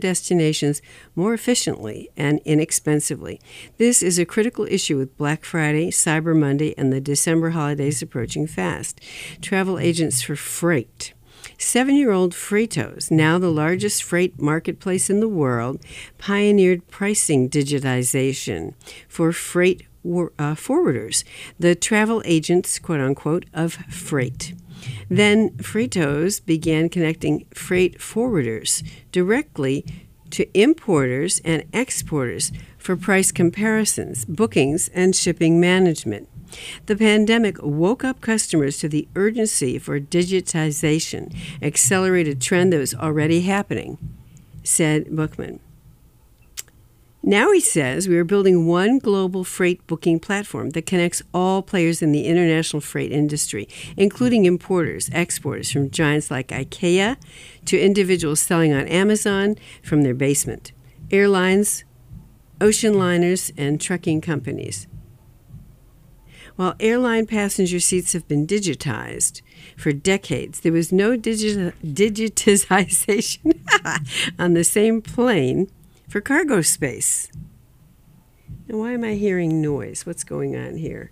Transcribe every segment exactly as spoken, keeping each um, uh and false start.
destinations more efficiently and inexpensively. This is a critical issue with Black Friday, Cyber Monday, and the December holidays approaching fast. Travel agents for freight. Seven-year-old Freightos, now the largest freight marketplace in the world, pioneered pricing digitization for freight war, uh, forwarders, the travel agents, quote-unquote, of freight. Then Freightos began connecting freight forwarders directly to importers and exporters for price comparisons, bookings, and shipping management. The pandemic woke up customers to the urgency for digitization, accelerated a trend that was already happening, said Bookman. Now, he says, we are building one global freight booking platform that connects all players in the international freight industry, including importers, exporters, from giants like IKEA to individuals selling on Amazon from their basement, airlines, ocean liners, and trucking companies. While airline passenger seats have been digitized for decades, there was no digi- digitization on the same plane for cargo space. Now, why am I hearing noise? What's going on here?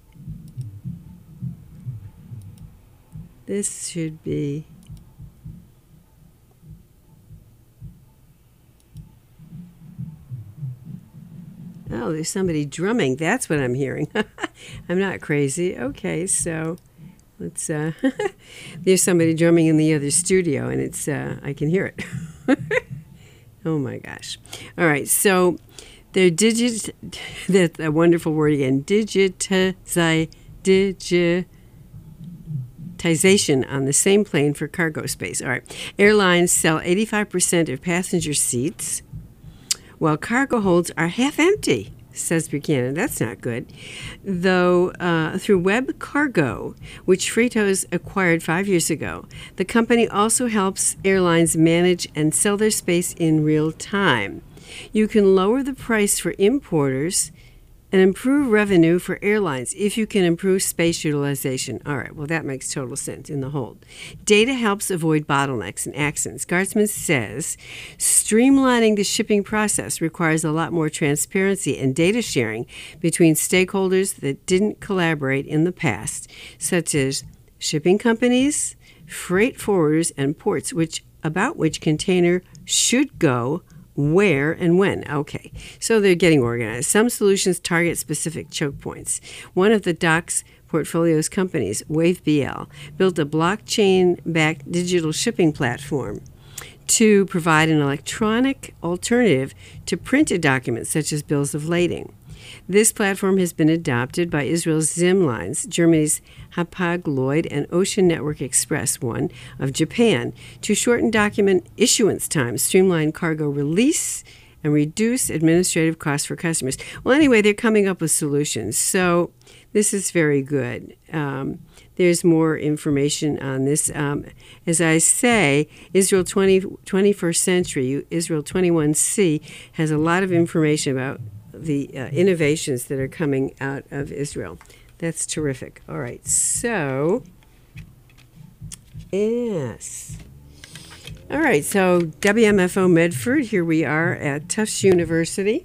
This should be... Oh, there's somebody drumming. That's what I'm hearing. I'm not crazy. Okay, so let's... Uh, there's somebody drumming in the other studio, and it's uh, I can hear it. Oh, my gosh. All right, so they're digit... That's a wonderful word again. Digitize, digitization on the same plane for cargo space. All right. Airlines sell eighty-five percent of passenger seats, while cargo holds are half empty, says Buchanan. That's not good. Though uh, through Web Cargo, which Freightos acquired five years ago, the company also helps airlines manage and sell their space in real time. You can lower the price for importers and improve revenue for airlines if you can improve space utilization. All right, well, that makes total sense in the hold. Data helps avoid bottlenecks and accidents. Gartzman says streamlining the shipping process requires a lot more transparency and data sharing between stakeholders that didn't collaborate in the past, such as shipping companies, freight forwarders, and ports, which about which container should go, where, and when. Okay, so they're getting organized. Some solutions target specific choke points. One of the Doc's portfolio's companies, WaveBL, built a blockchain-backed digital shipping platform to provide an electronic alternative to printed documents such as bills of lading. This platform has been adopted by Israel's Zimlines, Germany's Hapag-Lloyd, and Ocean Network Express, one of Japan, to shorten document issuance times, streamline cargo release, and reduce administrative costs for customers. Well, anyway, they're coming up with solutions. So this is very good. Um, there's more information on this. Um, as I say, Israel twenty, twenty-first Century, Israel twenty-one C, has a lot of information about the uh, innovations that are coming out of Israel. That's terrific. All right, so, yes. All right, so W M F O Medford, here we are at Tufts University.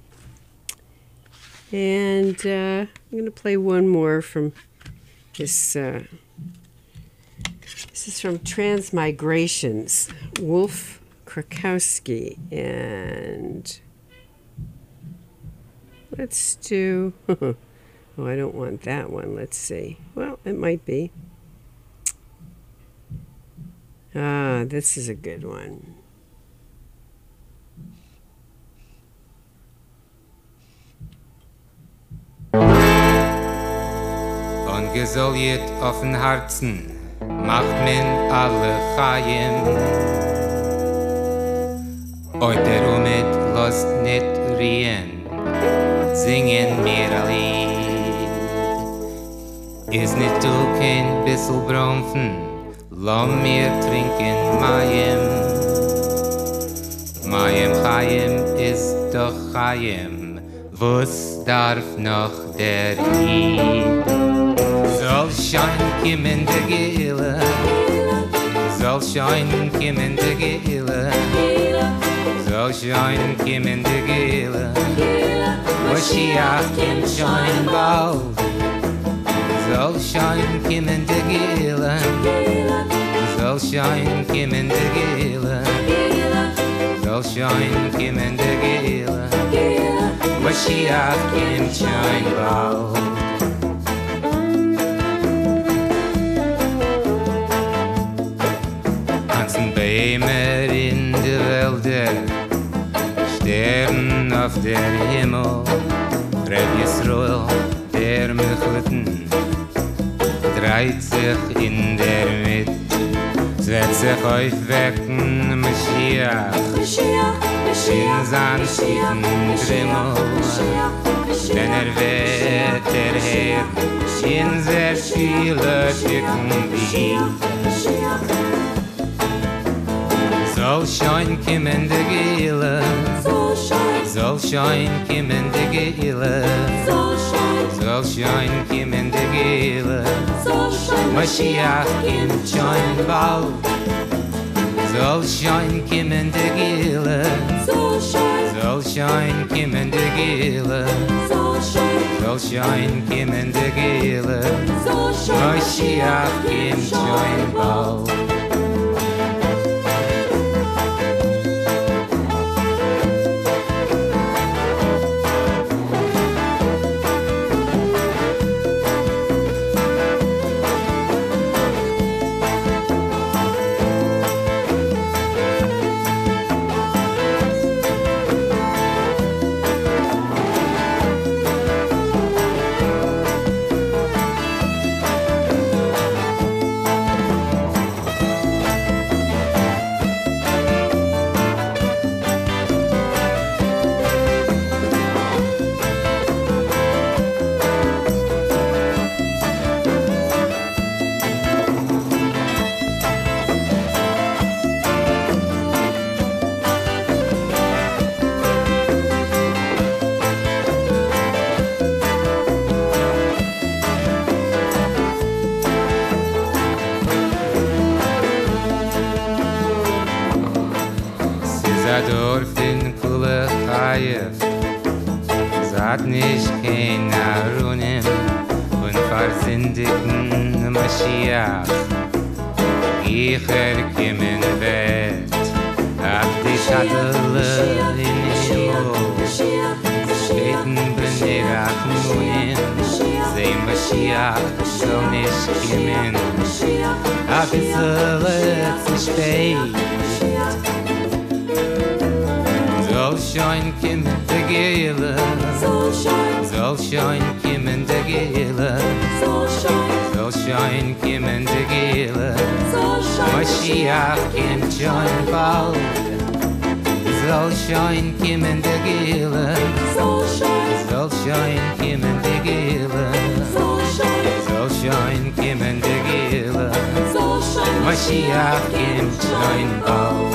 And uh, I'm going to play one more from this. Uh, this is from Transmigrations, Wolf Krakowski. And let's do... Oh, I don't want that one. Let's see. Well, it might be. Ah, this is a good one. Ungezoljet offen Herzen macht men alle Chaim. Oit der Umet lost net rien, singen mir a Lied. Is net du kein bissel Bromfen, Lass mir trinken Mayim. Mayim Chaim ist doch Chaim. Was darf noch der Jid? Soll schein kimmen der Gehle, soll schein kimmen der Gehle, Soll schon kommen der Gile, Moschiach kommt schon bald. Soll schon kommen der Gile, soll schon kommen der Gile, soll schon kommen der Gile, Moschiach kommt schon bald. Tanzen Bäume in der Wälder, Stern auf der Himmel, Reb Yisroel, der Mechleten, dreht sich in der Mitte, setzt sich aufwecken, Mashiach, in sein schiefen Drimmel, denn er wird der Herr, in sehr viele Tücken wie Soll schon kommen der Gile, soll schon kommen der Gile, soll schon kommen der Gile, Mashiach kommt schon bald. Soll schon kommen der Gile, soll schon kommen der Gile, soll schon kommen der Gile, Mashiach kommt schon bald. Dorf in Kule Chayef, sagt nicht kein Arunim und versündigen Mashiach. Ich erkimmen wird, ab die Schattele in Himmel, steten Bnei Rachmunim, sei Mashiach soll nicht kommen, ab es soll zu spät. Soll schon kommen der Gile, soll schon kommen der Gile, soll schon kommen der Gile, Mashiach kommt schon bald. Soll schon kommen der Gile, soll schon kommen der Gile, soll schon kommen der Gile, Mashiach kommt schon bald.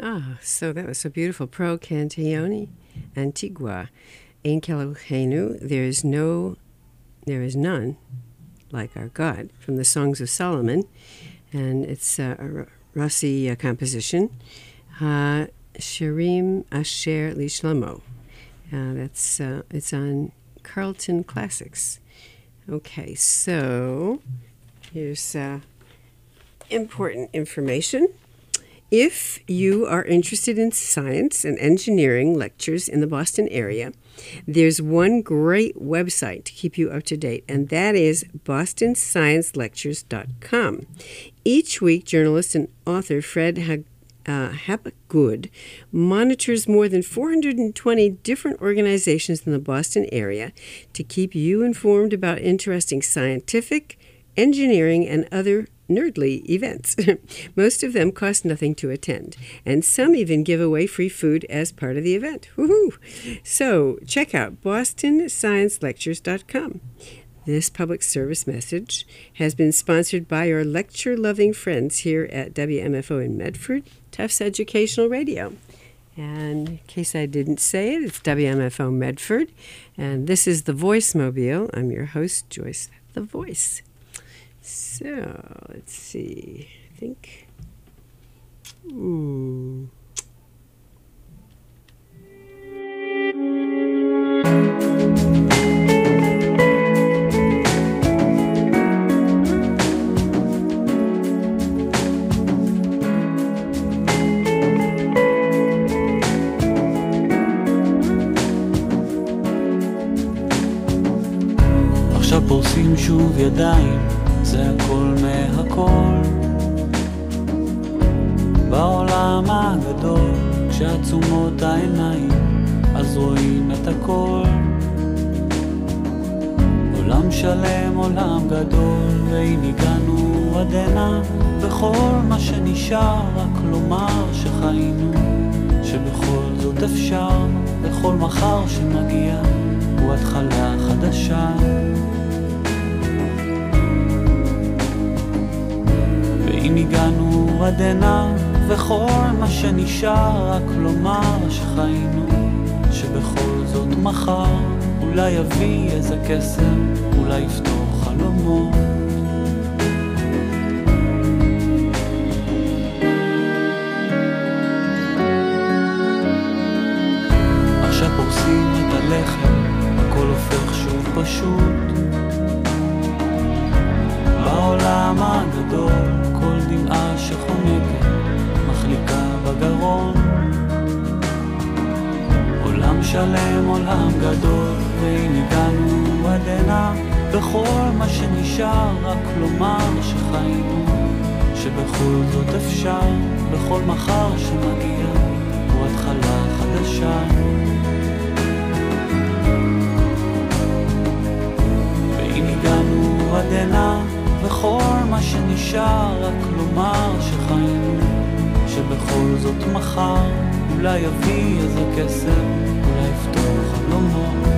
Ah, so that was so beautiful. Pro Cantione, Antigua, Ein Keloheinu, there is no, there is none like our God, from the Songs of Solomon, and it's uh, a Rossi uh, composition. Uh, Shirim Asher Lishlomo. Uh, that's uh, it's on Carlton Classics. Okay, so here's uh, important information. If you are interested in science and engineering lectures in the Boston area, there's one great website to keep you up to date, and that is boston science lectures dot com. Each week, journalist and author Fred Hag- uh, Hapgood monitors more than four hundred twenty different organizations in the Boston area to keep you informed about interesting scientific, engineering, and other nerdly events. Most of them cost nothing to attend, and some even give away free food as part of the event. Woohoo! So check out boston science lectures dot com. This public service message has been sponsored by our lecture-loving friends here at W M F O in Medford, Tufts Educational Radio. And in case I didn't say it, it's W M F O Medford, and this is The Voice Mobile. I'm your host, Joyce The Voice. So, let's see, I think, hmm. עכשיו פורסים שוב ידיים, זה הכל מהכל בעולם הגדול, כשעצומות העיניים אז רואים את הכל. עולם שלם, עולם גדול, והנה הגענו עד הנה, בכל מה שנשאר רק לומר שחיינו, שבכל זאת אפשר, בכל מחר שמגיע הוא התחלה חדשה. אם הגענו עד הנה, וכל מה שנשאר רק לומר שחיינו, שבכל זאת מחר אולי יביא איזה קסם, אולי יפתור חלומות. עכשיו פורסים את הלחם, הכל הופך שוב פשוט בעולם הגדול, כל דמעה שחונקת מחליקה בגרון. עולם שלם, עולם גדול, והנה הגענו עד הנה, בכל מה שנשאר רק לומר שחיינו, שבכל זאת אפשר, בכל מחר שמגיע הוא התחלה חדשה. והנה הגענו עד הנה, וכל מה שנשאר רק לומר שחיינו, שבכל זאת מחר אולי יביא איזה קסם, אולי יפתור חלומות.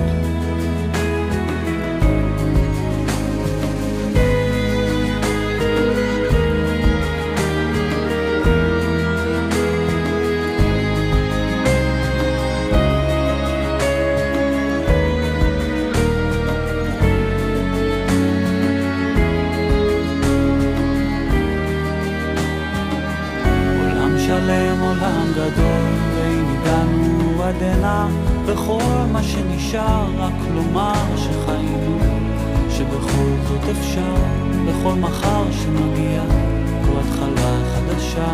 בכל מה שנשאר רק לומר שחיינו, שבכל זאת אפשר, בכל מחר שמגיע הוא התחלה חדשה.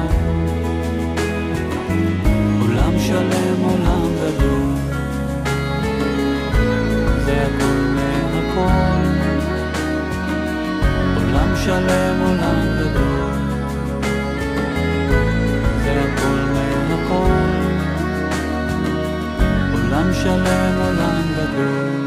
עולם שלם, עולם גדול, זה הכל מהכל. עולם שלם, עולם גדול, זה הכל מהכל. עולם שלם, עולם גדול.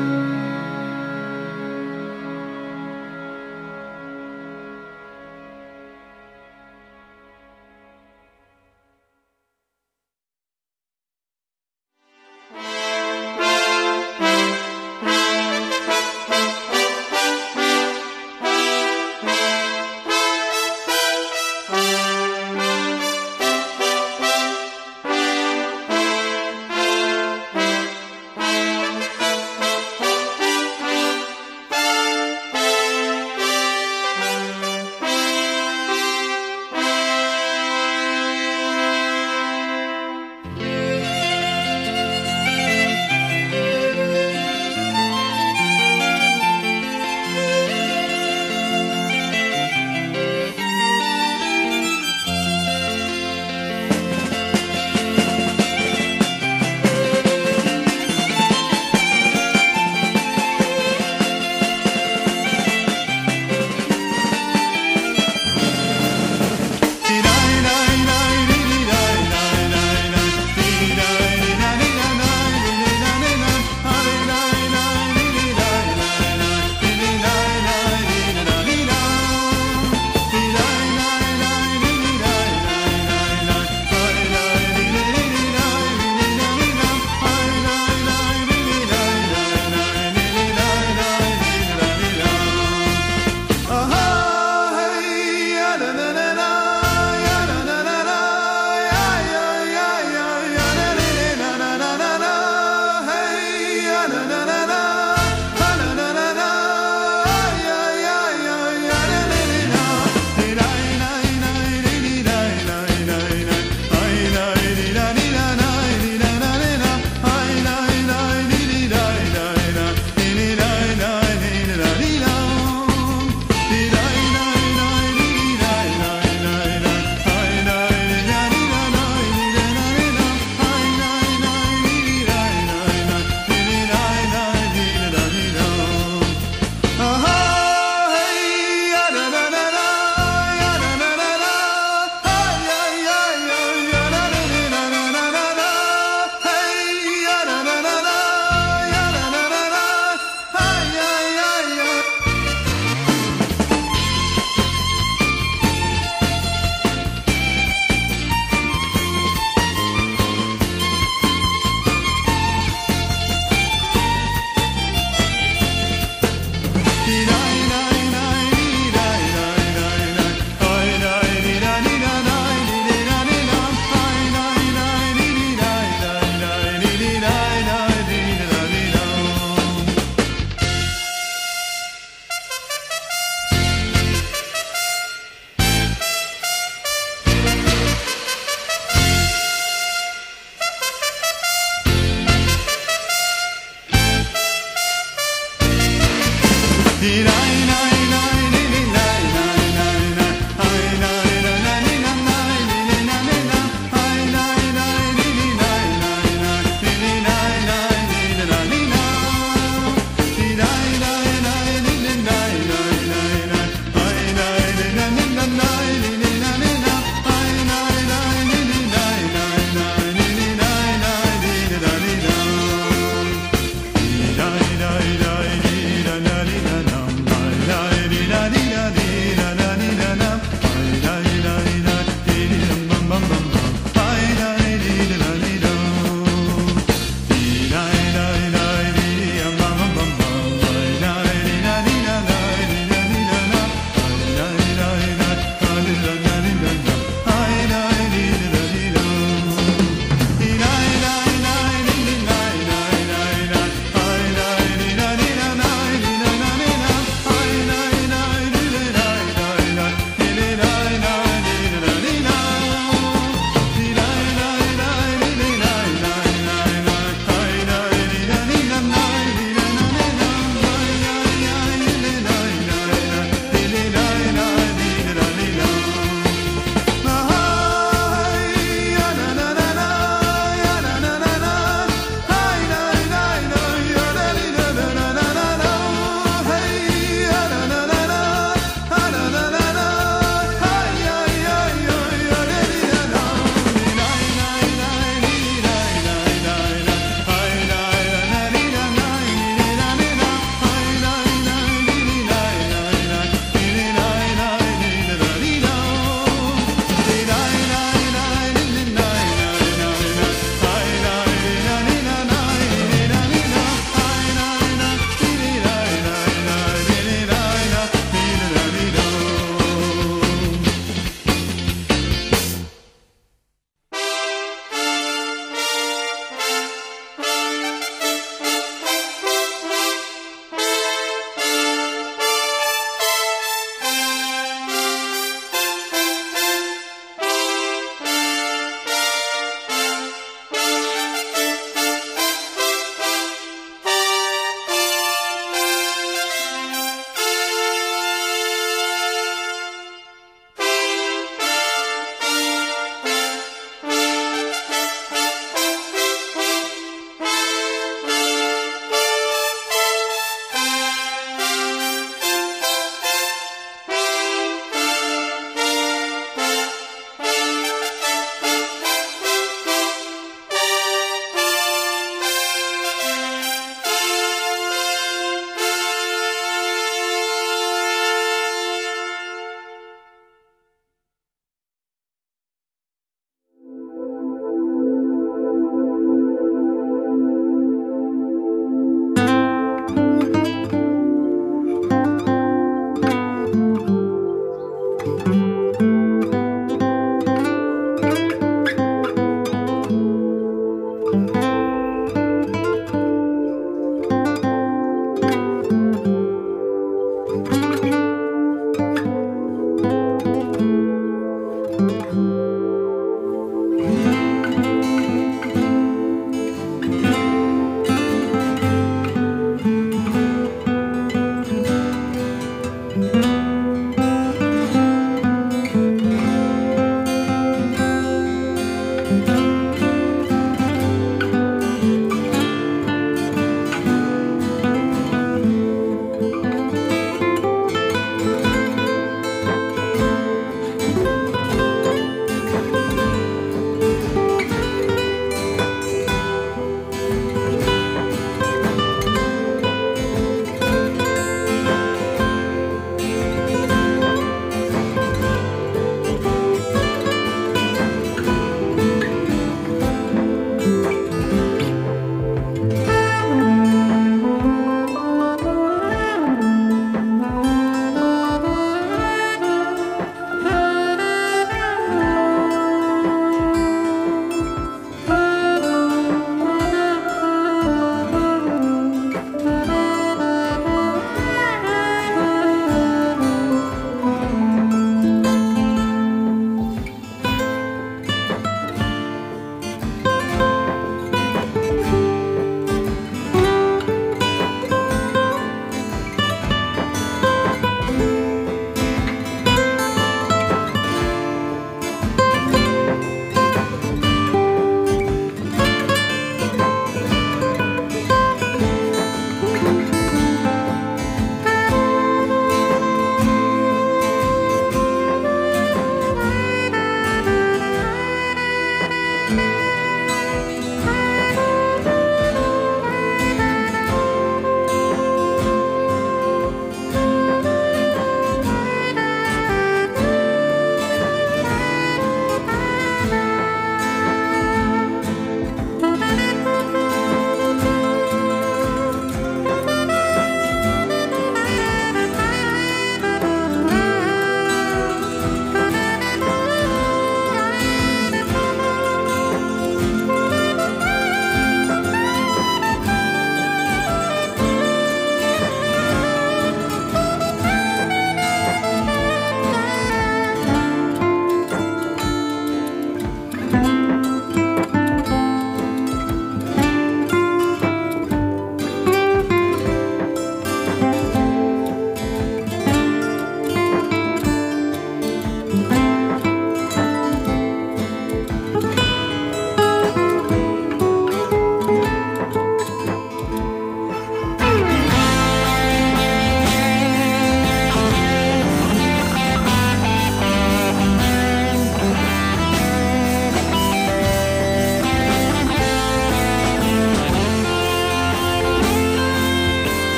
Dum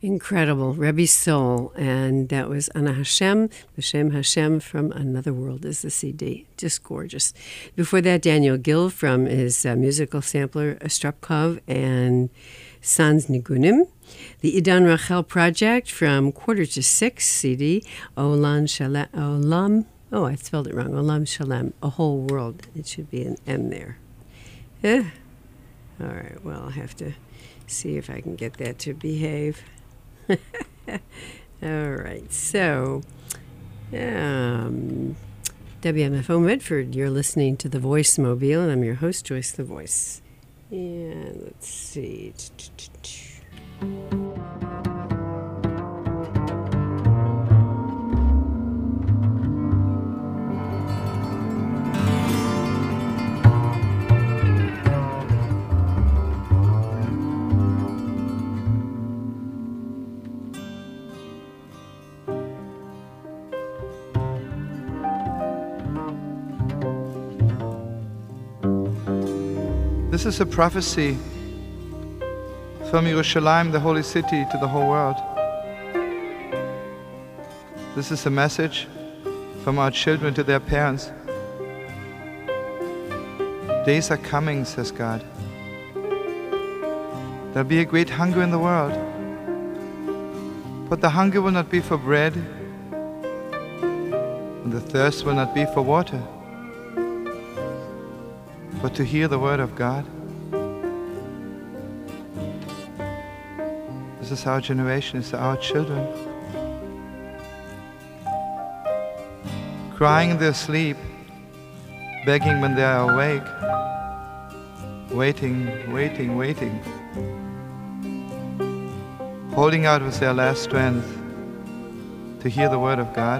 Incredible. Rebbe Soul. And that was Ana Hashem, B'Shem Hashem from Another World is the C D. Just gorgeous. Before that, Daniel Gill from his uh, musical sampler, Stropkov and Sans Nigunim. The Idan Rachel Project from Quarter to Six C D, Olam Shalem, Olam, oh, I spelled it wrong, Olam Shalem, A Whole World. It should be an M there. Eh. All right, well, I'll have to see if I can get that to behave. All right, so um, W M F O Medford, you're listening to The Voice Mobile, and I'm your host, Joyce the Voice. And let's see. This is a prophecy from Yerushalayim, the holy city, to the whole world. This is a message from our children to their parents. Days are coming, says God. There'll be a great hunger in the world. But the hunger will not be for bread, and the thirst will not be for water, but to hear the word of God. This is our generation, it's our children. Crying in their sleep, begging when they are awake, waiting, waiting, waiting, holding out with their last strength to hear the word of God.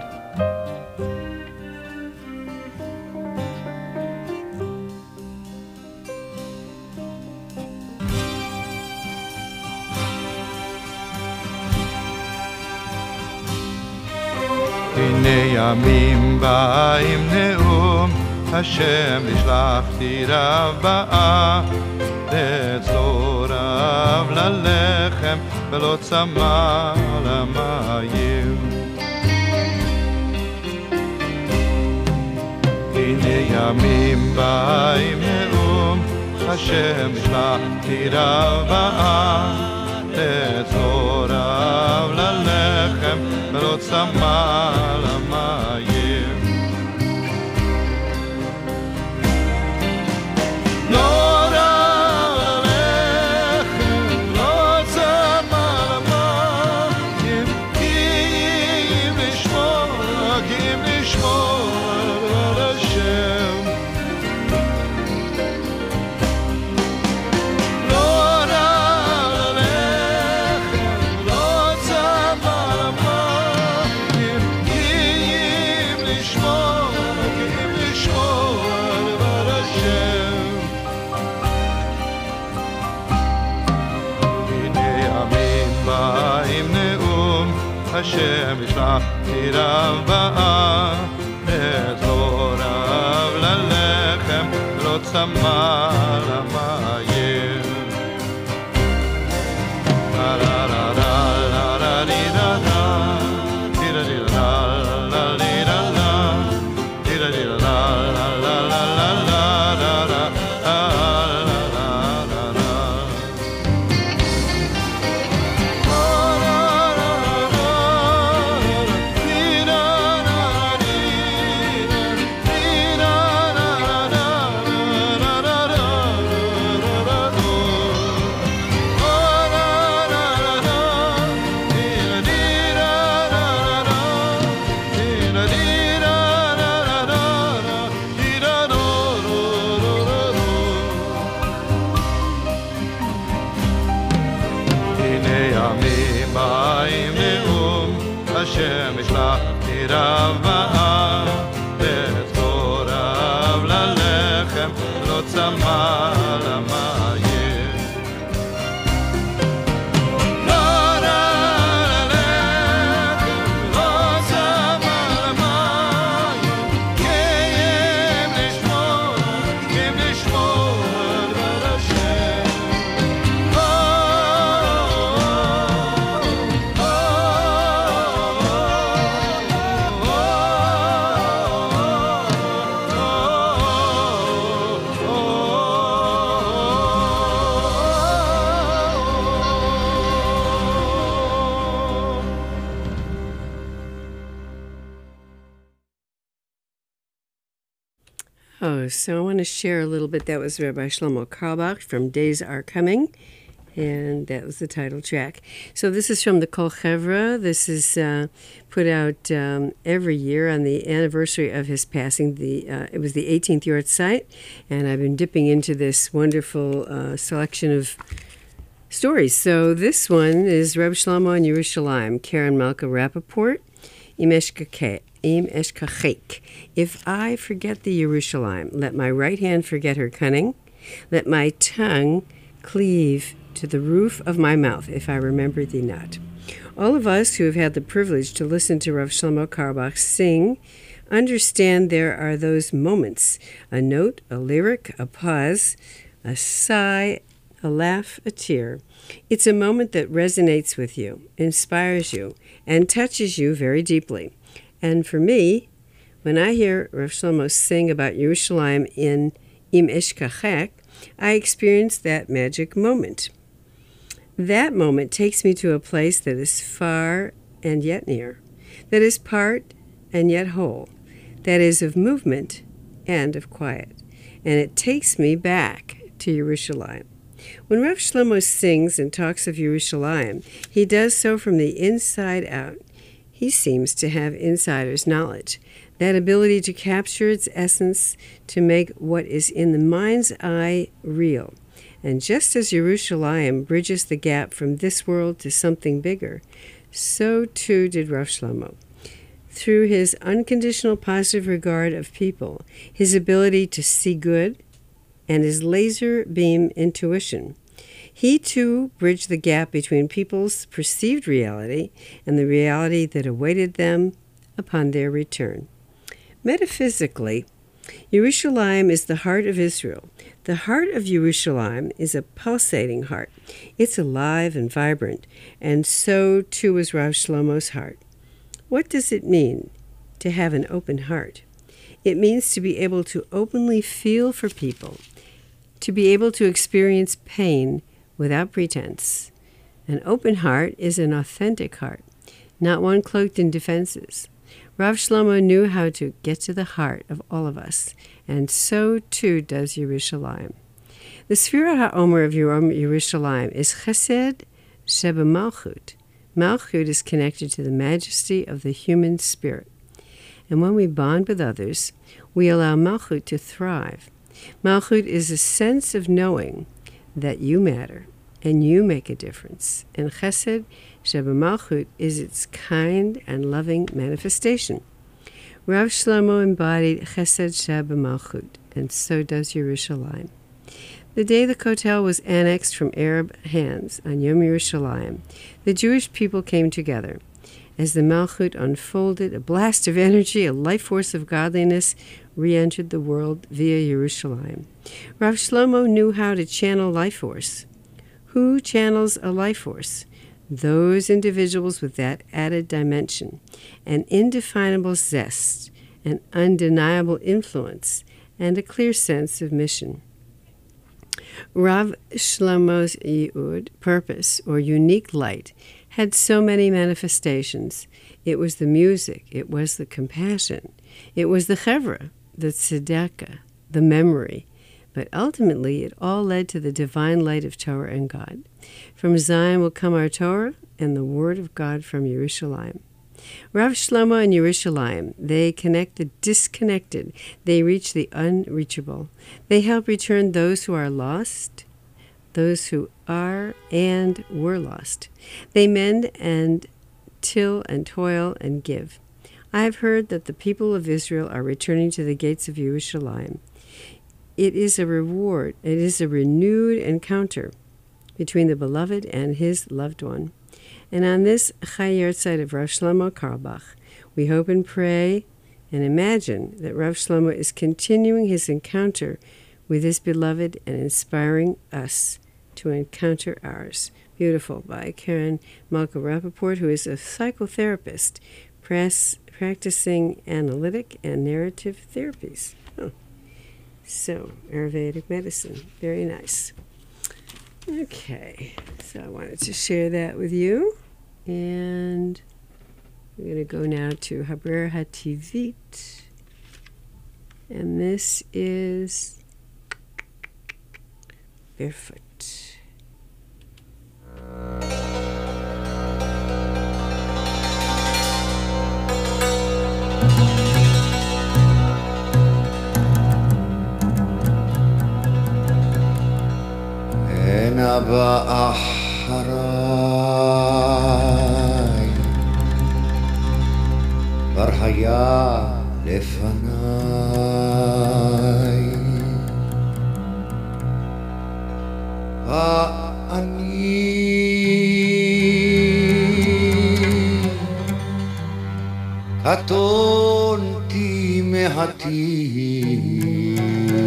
ימים באים נאום השם נשלחתי רבה לצור רב ללחם ולא צמא למים הנה ימים באים נאום השם נשלחתי רבה לצור רב ללחם ולא צמא למים לא רב ללחם לא צמא למים כי אם לשמור כי אם לשמור על השם לא רב ללחם לא צמא למים השם ישלחתי רבה לצור רב ללחם לא צמא למים לה לה לה לה לה לה לה לה לה לה לה השם ישלחתי רבה לצור רב ללחם לא צמא למים לא רב ללחם לא צמא למים כי אם לשמור כי אם לשמור על השם Oh, so I want to share a little bit. That was Rabbi Shlomo Carlebach from Days Are Coming, and that was the title track. So this is from the Kol Chevra. This is uh, put out um, every year on the anniversary of his passing. The uh, It was the eighteenth Yortzeit, and I've been dipping into this wonderful uh, selection of stories. So this one is Reb Shlomo in Yerushalayim, Karen Malka Rappaport, Im Eshkachek. Im Eshkachek. If I forget the Yerushalayim, let my right hand forget her cunning, let my tongue cleave to the roof of my mouth, if I remember thee not. All of us who have had the privilege to listen to Rav Shlomo Carlebach sing understand there are those moments, a note, a lyric, a pause, a sigh, a laugh, a tear. It's a moment that resonates with you, inspires you, and touches you very deeply. And for me, when I hear Rav Shlomo sing about Yerushalayim in Im Eshkachek, I experience that magic moment. That moment takes me to a place that is far and yet near, that is part and yet whole, that is of movement and of quiet. And it takes me back to Yerushalayim. When Rav Shlomo sings and talks of Yerushalayim, he does so from the inside out. He seems to have insider's knowledge, that ability to capture its essence, to make what is in the mind's eye real. And just as Yerushalayim bridges the gap from this world to something bigger, so too did Rav Shlomo. Through his unconditional positive regard of people, his ability to see good, and his laser beam intuition, he too bridged the gap between people's perceived reality and the reality that awaited them upon their return. Metaphysically, Yerushalayim is the heart of Israel. The heart of Yerushalayim is a pulsating heart. It's alive and vibrant, and so too is Rav Shlomo's heart. What does it mean to have an open heart? It means to be able to openly feel for people, to be able to experience pain without pretense. An open heart is an authentic heart, not one cloaked in defenses. Rav Shlomo knew how to get to the heart of all of us, and so too does Yerushalayim. The Sfirat HaOmer of Yerushalayim is Chesed Sheba Malchut. Malchut is connected to the majesty of the human spirit. And when we bond with others, we allow Malchut to thrive. Malchut is a sense of knowing that you matter and you make a difference. And Chesed Sheba Malchut is its kind and loving manifestation. Rav Shlomo embodied Chesed Sheba Malchut, and so does Yerushalayim. The day the Kotel was annexed from Arab hands on Yom Yerushalayim, the Jewish people came together. As the Malchut unfolded, a blast of energy, a life force of godliness, re-entered the world via Yerushalayim. Rav Shlomo knew how to channel life force. Who channels a life force? Those individuals with that added dimension, an indefinable zest, an undeniable influence, and a clear sense of mission. Rav Shlomo's Yehud, purpose, or unique light, had so many manifestations. It was the music, it was the compassion, it was the chevra, the tzedakah, the memory, but ultimately it all led to the divine light of Torah and God. From Zion will come our Torah and the word of God from Yerushalayim. Rav Shlomo and Yerushalayim, they connect the disconnected. They reach the unreachable. They help return those who are lost, those who are and were lost. They mend and till and toil and give. I have heard that the people of Israel are returning to the gates of Yerushalayim. It is a reward. It is a renewed encounter between the beloved and his loved one. And on this Chai Yortzeit of Rav Shlomo Carlebach, we hope and pray and imagine that Rav Shlomo is continuing his encounter with his beloved and inspiring us to encounter ours. Beautiful, by Karen Malka Rappaport, who is a psychotherapist press, practicing analytic and narrative therapies. Oh. So, Ayurvedic medicine. Very nice. Okay, so I wanted to share that with you. And we're going to go now to Haber HaTivit. And this is Barefoot. אין הבא אחריי, כבר היה לפניי. אני קטונתי מעטי,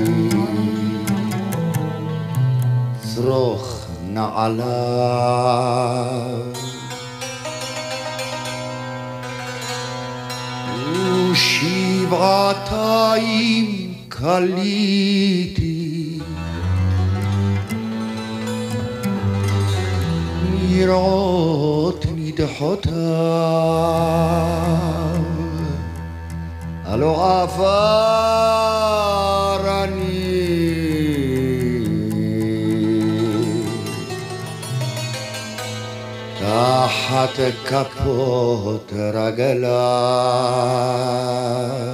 צרוך נעליו ושבעתיים קליתי נראות נדחותיו, הלא עפר אני תחת כפות רגליו.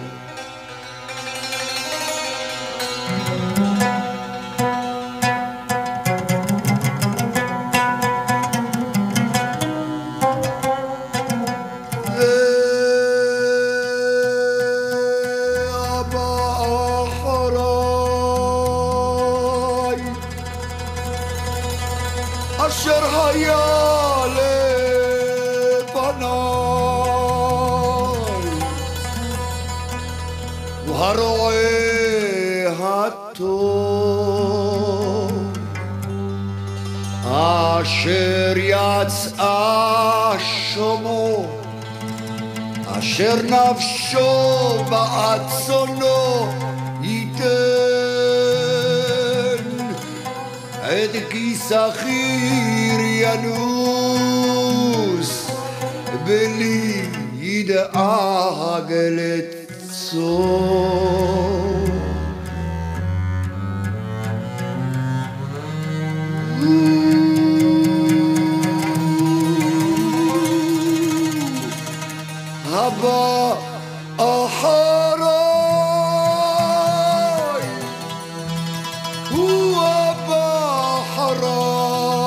אשר היה לפניי, והרועה הטוב, אשר יצאה שומו, אשר נפשו בעצונו ייתן, את כיס אחיר ינוס, בלי ידאג לצור. הבא אחריי, הוא הבא אחריי.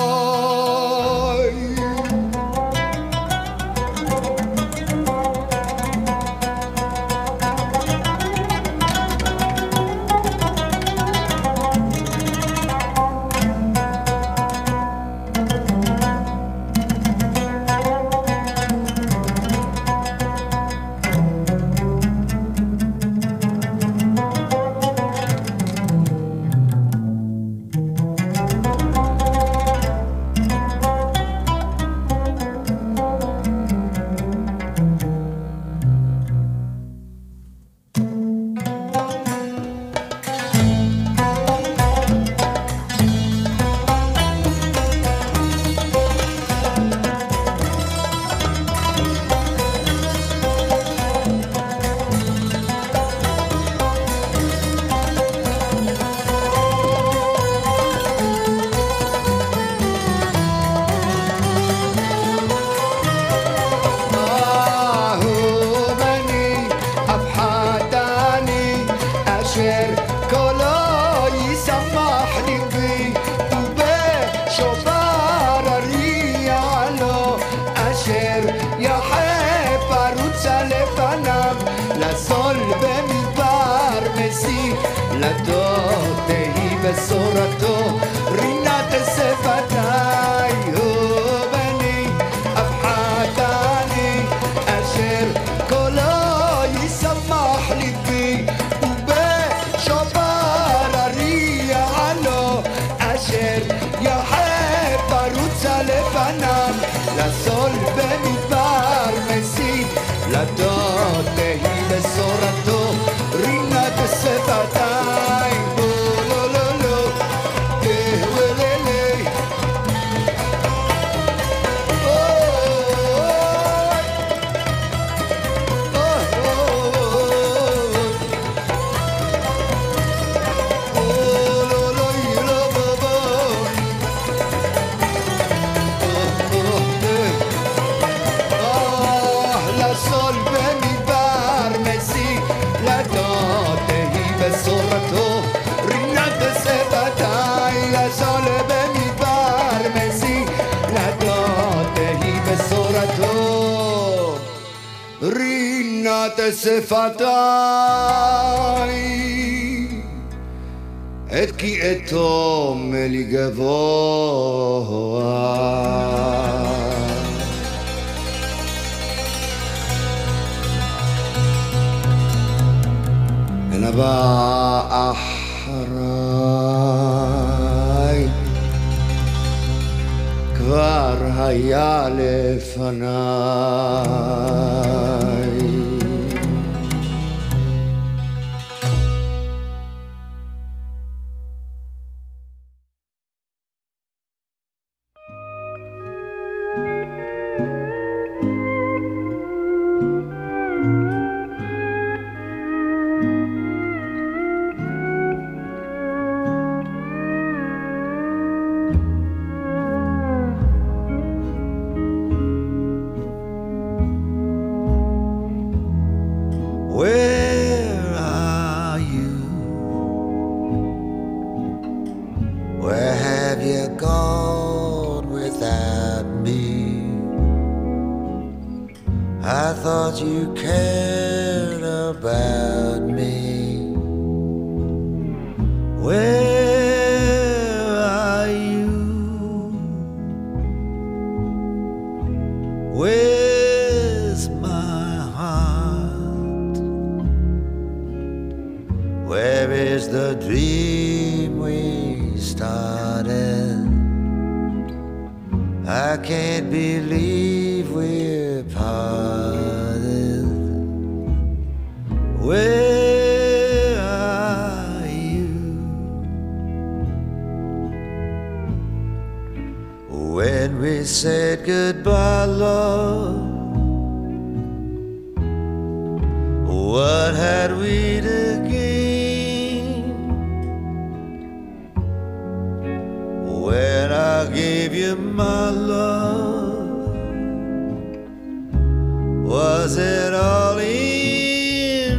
תהי בשורתו רינת שפתיי, ובני אבחתני אשר קולו ישמח ליבי, ובשובר אריע לו אשר יחף פרוצה לפניו, לסול במדבר מסית לדוד תהי בשורתו רינת שפתיי. תטה שפתיי את קיאתו מלי גבוה ונבע אחריי כבר היה לפניי I thought you cared about me. Where are you? Where's my heart? Where is the dream we started? I can't believe we're parted. Where are you? When we said goodbye, love, what had we to gain? When I gave you my love, was it all in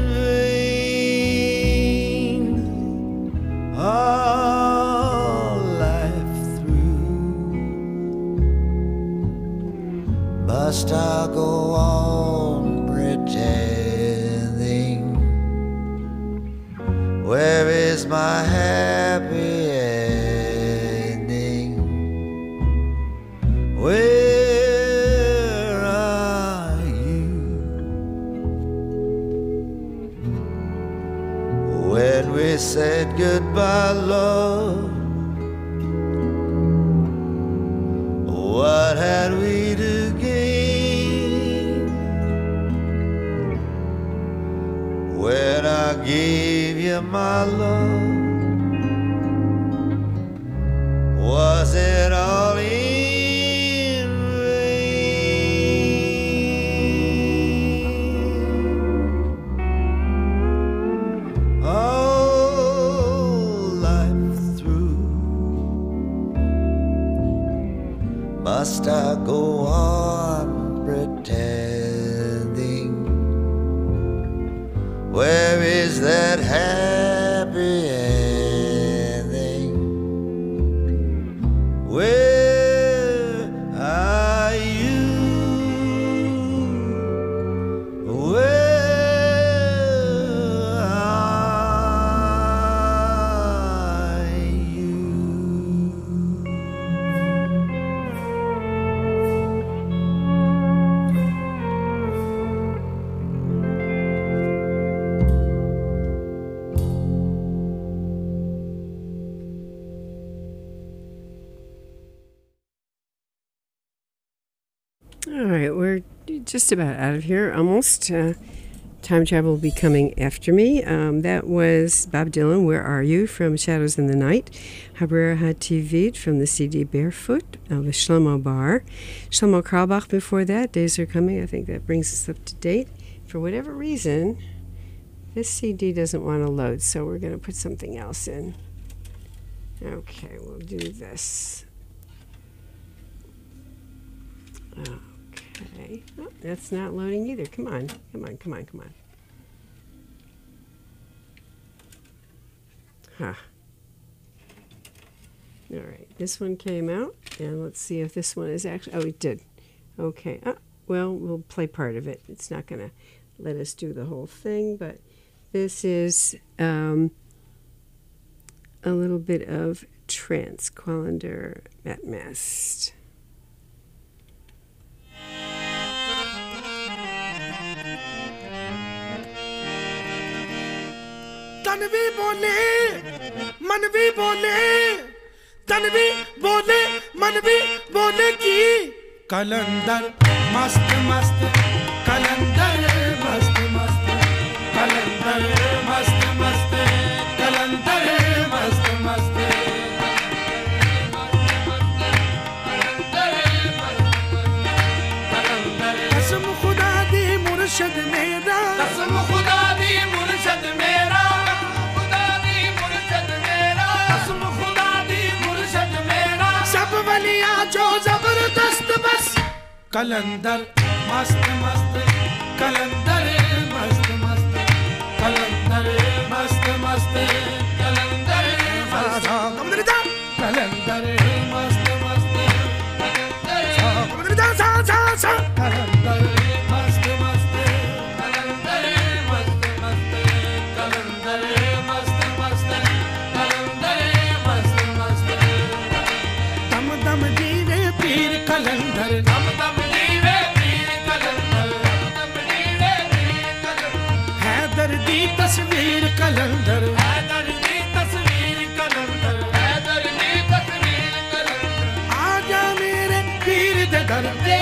vain? All life through, must I go on pretending? Where is my happy ending? Where are you? When we said goodbye, love, what had we to gain? When I gave you my love, was it all in vain? All life through, must I go on pretending? Where is that happy ending? Where are you? Where are you? All right, we're just about out of here, almost. Uh, Time Travel will be coming after me. Um, that was Bob Dylan, Where Are You, from Shadows in the Night. Habrera Hativit from the C D Barefoot, uh, with Shlomo Bar. Shlomo Karlbach before that, Days Are Coming. I think that brings us up to date. For whatever reason, this C D doesn't want to load, so we're going to put something else in. Okay, we'll do this. Oh. Okay, oh, that's not loading either. Come on, come on, come on, come on. Huh. All right, this one came out, and let's see if this one is actually, oh, it did. Okay, oh, well, we'll play part of it. It's not going to let us do the whole thing, but this is um, a little bit of trance, Qualander Matmast. तन भी बोले मन भी बोले तन भी बोले मन भी बोले की कलंदर मस्त मस्त कलंदर मस्त मस्त कलंदर मस्त मस्त कलंदर मस्त मस्त कसम खुदा दी मुर्शद मेरा कसम खुदा दी मुर्शद मेरा वलिया जो जबरदस्त बस कलंदर मस्त मस्त कलंदर मस्त मस्त कलंदर मस्त मस्त कलंदर मस्त कलंदर मस्त मस्त कलंदर सा सा सा कलंदर मस्त मस्त कलंदर मस्त मस्त कलंदर मस्त मस्त कलंदर मस्त मस्त दम दम जीवे पीर कलंदर दम दम जीवे पीर कलंदर दम जीवे पीर कलंदर हैदर दी तस्वीर कलंदर हैदर दी तस्वीर कलंदर हैदर दी तस्वीर कलंदर आजा मेरे पीर दे दर पे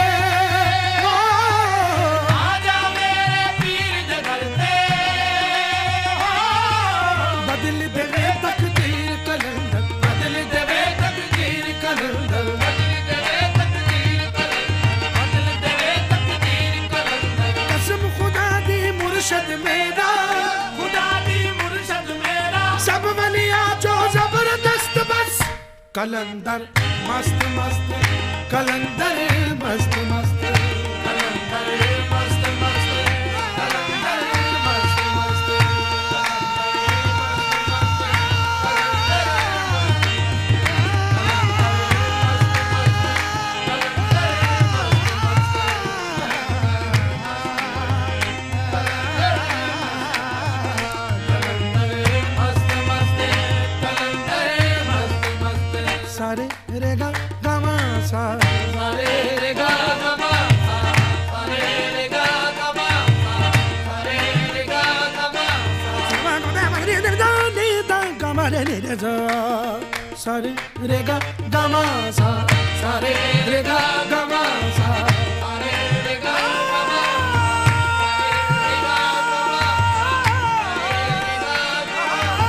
आजा मेरे पीर दे दर पे बदल दे तकदीर कलंदर बदल दे तकदीर कलंदर बदल दे तकदीर कलंदर बदल दे तकदीर कलंदर कसम खुदा दी मुर्शद मेरा खुदा दी मुर्शद मेरा सब वलिया जो जबरदस्त बस कलंदर मस्त मस्त कलंदर मस्त मस्त कलंदर मस्त मस्त कलंदर मस्त मस्त सारे रे गा गा मा सा सारे रे गा गा मा सा सारे रे गा गा मा सा सारे रे गा गा मा सा मा गा दा मा रे दा नी दा गा मा रे रे सा सारे रे गा गा मा सा सारे रे गा गा मा सा सारे रे गा गा मा सारे रे गा गा मा सारे रे गा गा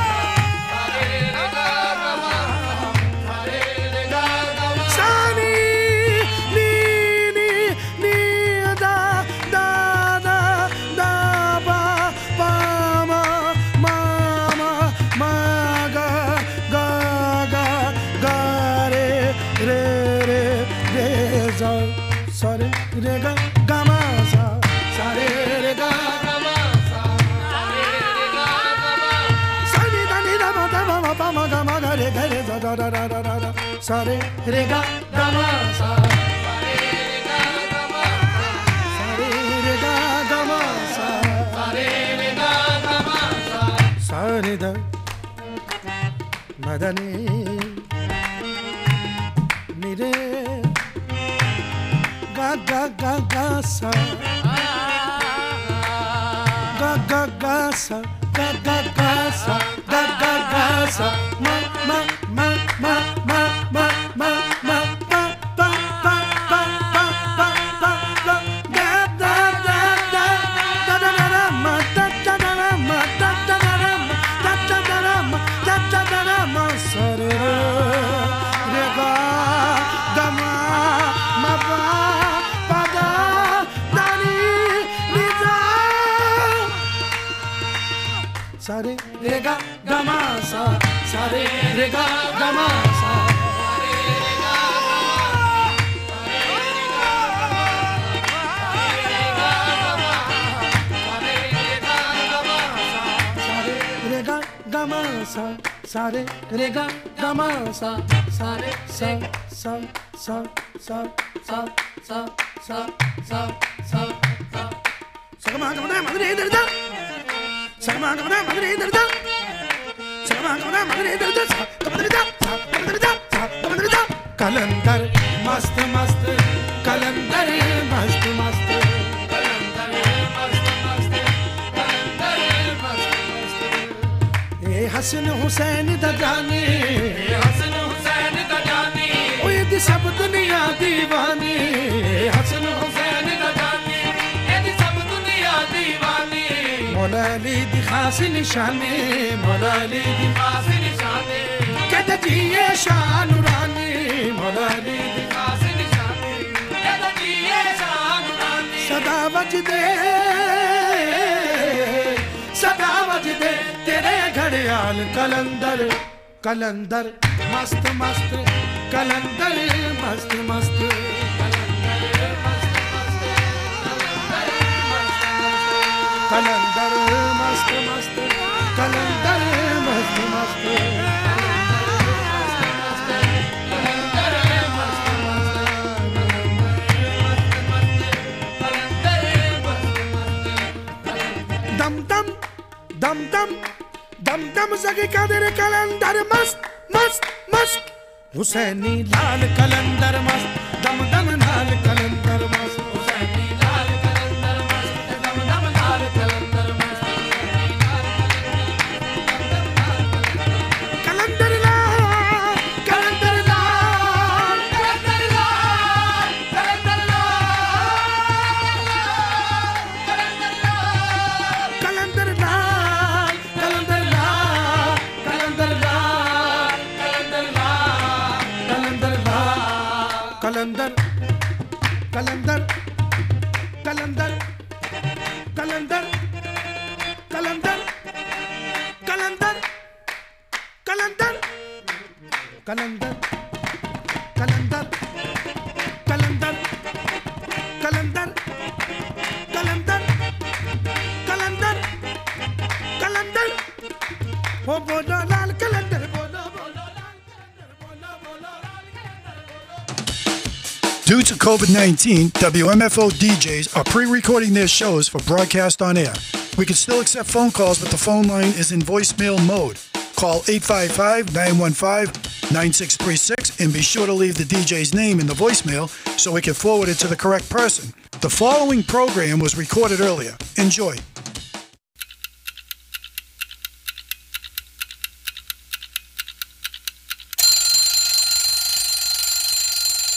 मा सारे रे गा गा मा सानी नी नी नी दा दा दा दा बा बा मा मा मा मा गा गा गा गा रे रे रे रे सा सारे रे गा गा मा सा सारे रे गा गा मा सा सारे रे गा गा मा सानी दा नी दा मा दा मा मा पा मा गा मा गा रे गा रे सा दा दा दा दा दा दा सारे रे गा गा मा सा सारे रे गा गा मा सारे रे गा गा मा सा सारे रे गा गा मा सा सारे दा मदनी मेरे गा गा गा गा सा गा गा गा सा गा गा गा सा गा गा गा सा ma ma ma ma ma ma ma ma pa pa pa pa pa pa pa pa da da da da da da da ma da da da ma da da da ma da da da ma da da da ma sa re re ga ga ma ma pa pa da da ni ni da sa re re ga ga ma sa sa re re ga ga ma sa ga ma sa sa re re ga ga ma sa sa re sa sa sa sa sa sa sa sa sa sa कलंदर मस्त मस्त कलंदर मस्त मस्त ए हसन हुसैन दजानी हसन हुसैन दजानी ओ ये सब दुनिया दीवानी हसन हुसैन दजानी ये सब दुनिया दीवानी मौला अली दी खास निशानी मौला अली दी खास निशानी कहते जी ये शान रानी मौला अली दी खास निशानी कहते जी ये शान रानी सदा वजदे सदा वजदे तेरे घड़ियाल कलंदर कलंदर मस्त मस्त कलंदर मस्त मस्त कलंदर मस्त मस्त कलंदर मस्त मस्त दम दम दम दम दम दम जगे कादर कलंदर मस्त मस्त मस्त हुसैनी लाल कलंदर मस्त दम दम लाल कलंदर मस्त हुसैनी लाल कलंदर मस्त दम दम लाल कलंदर मस्त कलंदर लाल कलंदर लाल कलंदर लाल कलंदर लाल कलंदर लाल कलंदर लाल कलंदर लाल कलंदर लाल कलंदर लाल कलंदर कलंदर कलंदर कलंदर कलंदर कलंदर कलंदर कलंदर कलंदर कलंदर कलंदर कलंदर कलंदर कलंदर ओ बोलो लाल कलंदर बोलो बोलो लाल कलंदर बोलो बोलो लाल कलंदर Due to COVID nineteen, W M F O D Js are pre-recording their shows for broadcast on air. We can still accept phone calls, but the phone line is in voicemail mode. Call eight five five, nine one five, nine six three six and be sure to leave the D J's name in the voicemail so we can forward it to the correct person. The following program was recorded earlier. Enjoy.